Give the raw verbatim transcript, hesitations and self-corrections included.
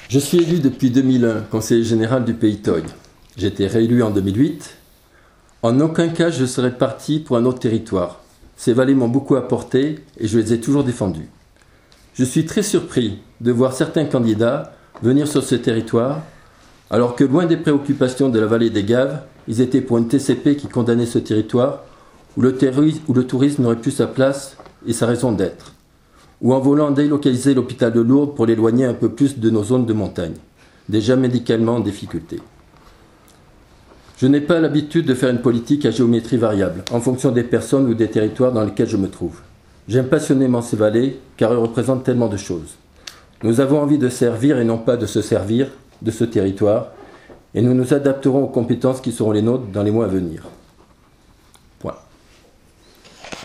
Je suis élu depuis deux mille un, conseiller général du Pays Toy. J'ai été réélu en deux mille huit. En aucun cas je serais parti pour un autre territoire. Ces vallées m'ont beaucoup apporté et je les ai toujours défendus. Je suis très surpris de voir certains candidats venir sur ce territoire, alors que loin des préoccupations de la vallée des Gaves, ils étaient pour une T C P qui condamnait ce territoire où le, terrorisme, où le tourisme n'aurait plus sa place et sa raison d'être, ou en voulant délocaliser l'hôpital de Lourdes pour l'éloigner un peu plus de nos zones de montagne, déjà médicalement en difficulté. Je n'ai pas l'habitude de faire une politique à géométrie variable, en fonction des personnes ou des territoires dans lesquels je me trouve. J'aime passionnément ces vallées, car elles représentent tellement de choses. Nous avons envie de servir et non pas de se servir de ce territoire, et nous nous adapterons aux compétences qui seront les nôtres dans les mois à venir.